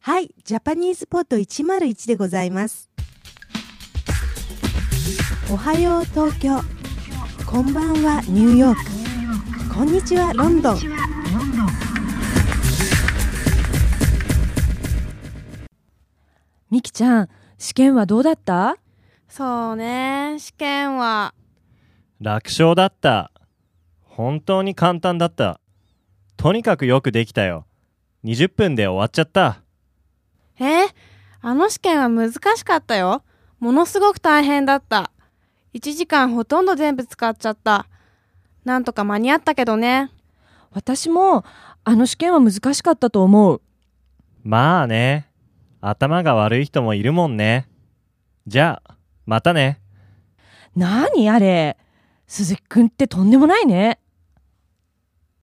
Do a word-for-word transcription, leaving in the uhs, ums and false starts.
はい、ジャパニーズポッドいちまるいちでございます。おはよう東京、こんばんはニューヨーク、こんにちはロンドン。 みきちゃん、試験はどうだった？ そうね、試験は楽勝だった。本当に簡単だった。とにかくよくできたよ。にじゅっぷんで終わっちゃった。 えー、あの試験は難しかったよ。ものすごく大変だった。いちじかんほとんど全部使っちゃった。なんとか間に合ったけどね。 私もあの試験は難しかったと思う。 まあね、頭が悪い人もいるもんね。じゃあまたね。 なにあれ、鈴木くんってとんでもないね。